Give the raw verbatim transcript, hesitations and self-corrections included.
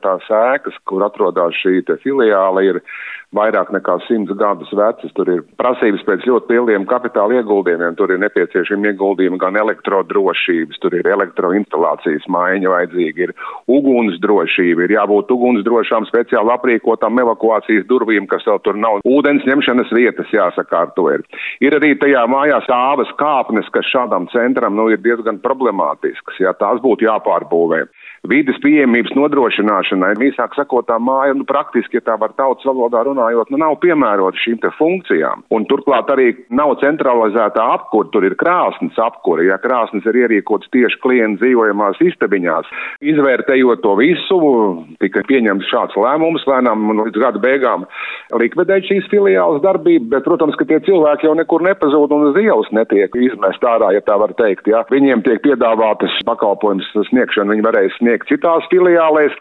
Tās ēkas, kur atrodas šī te filiāle, ir vairāk nekā simts gadus vecas. Tur ir prasības pēc ļoti lieliem kapitāla ieguldījumiem. Tur ir nepieciešami ieguldījumi gan elektrodrošības, tur ir elektroinstalācijas maiņa vajadzīga, ir ugunsdrošība, ir jābūt ugunsdrošām speciāli aprīkotām evakuācijas durvīm, kas vēl tur nav. Ūdens ņemšanas vietas jāsakārto ir. Ir arī tajā mājā stāvas kāpnes, kas šādam centram nu, ir diezgan problemātisks. Jā, tās būtu jāpārbūvē. Vides pieejamības nodrošināšanai, īsāk sakot, tā māja, nu, praktiski, ja tā var tautas valodā runājot, nu, nav piemērota šīm te funkcijām. Un turklāt arī nav centralizētā apkura, tur ir krāsnes apkura, ja krāsnes ir ierīkotas tieši klienta dzīvojamās istabiņās. Izvērtējot to visu, tika pieņemts šāds lēmums, lēnām līdz gada beigām likvidēt šīs filiāles darbību, bet, protams, ka tie cilvēki jau nekur nepazūd un uz ielas netiek izmest ārā, ja tā var teikt, ja. Viņiem tiek piedāvātas pakalpojums sniegšana, viņi varēs sniegt citās filiālēs.